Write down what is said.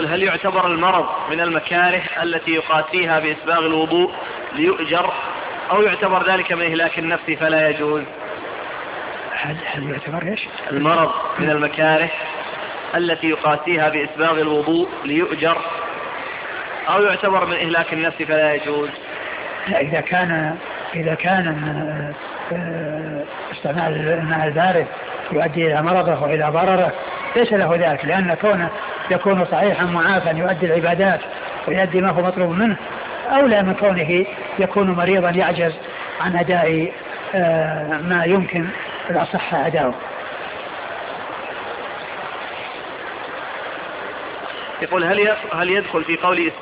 هل يعتبر المرض من المكاره التي يقاسيها بإسباغ الوضوء ليؤجر، أو يعتبر ذلك من إهلاك النفس فلا يجوز؟ هل يعتبر إيش؟ المرض من المكاره التي يقاسيها بإسباغ الوضوء ليؤجر، أو يعتبر من إهلاك النفس فلا يجوز؟ إذا كان استعمال الماء البارد يؤدي إلى مرضه وإلى ضرره ليس له ذلك، لأن كونه يكون صحيحا معافا يؤدي العبادات ويؤدي ما هو مطلوب منه أولى من كونه يكون مريضا يعجز عن أداء ما يمكن الأصح أداؤه. يقول هل يدخل في قول